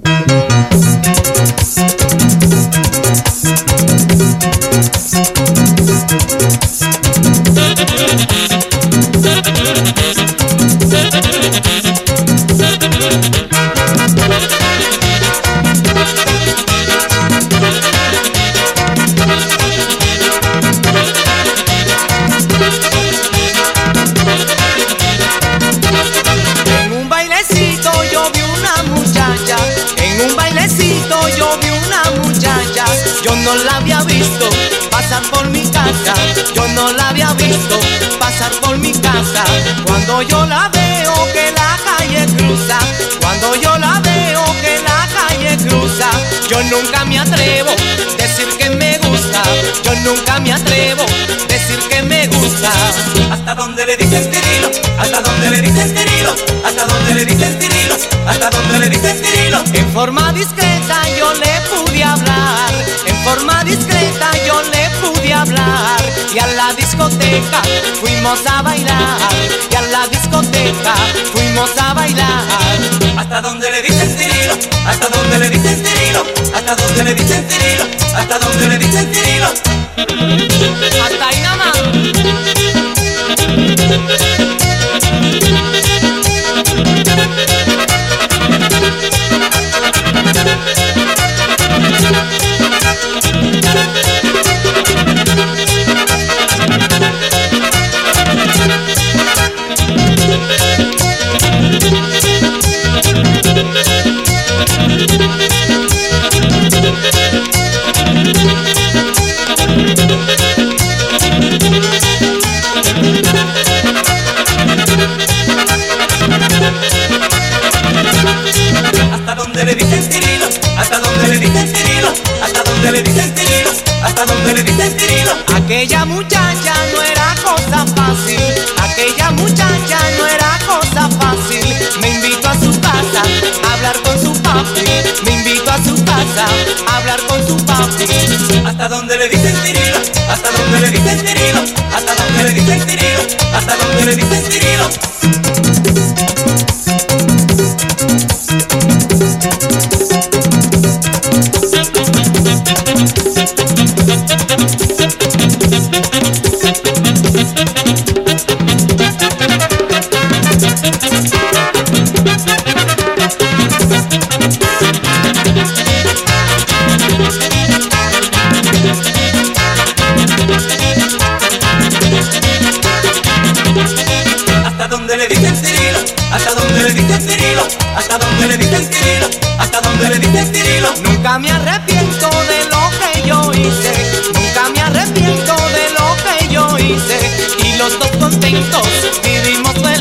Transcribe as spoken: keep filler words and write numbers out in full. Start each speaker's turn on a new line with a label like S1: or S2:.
S1: Yo no la había visto pasar por mi casa, yo no la había visto pasar por mi casa. Cuando yo la veo que la calle cruza, cuando yo la veo que la calle cruza, yo nunca me atrevo a decir que me gusta, yo nunca me atrevo a decir que me gusta.
S2: Hasta donde le dicen tirilo, hasta donde le dicen tirilo, hasta donde le dicen tirilo, hasta donde le dicen tirilo.
S1: En forma discreta yo le pude hablar, en forma discreta yo le pude hablar. Y a la discoteca fuimos a bailar, y a la discoteca fuimos a bailar.
S2: Hasta donde le dicen tirilo, hasta donde le dicen tirilo, hasta donde le dicen tirilo, hasta donde le dicen tirilo.
S1: Hasta ahí nada más.
S2: Hasta donde le dicen tirilo, hasta donde le dicen tirilo, hasta donde le dicen tirilo, hasta donde le dicen tirilo.
S1: Aquella muchacha no era cosa fácil, aquella muchacha no era cosa fácil. Me invitó a su casa a hablar con su papi, me invitó a su casa a hablar con su papi.
S2: Hasta donde le dicen tirilo, hasta donde le dicen tirilo, hasta donde le dicen tirilo, hasta donde le dicen tirilo. Hasta donde le dicen tirilo, hasta donde le dicen tirilo, hasta donde le dicen tirilo, hasta donde le dicen tirilo.
S1: Nunca me arrepiento de lo que yo hice, nunca me arrepiento de lo que yo hice. Y los dos contentos vivimos felices.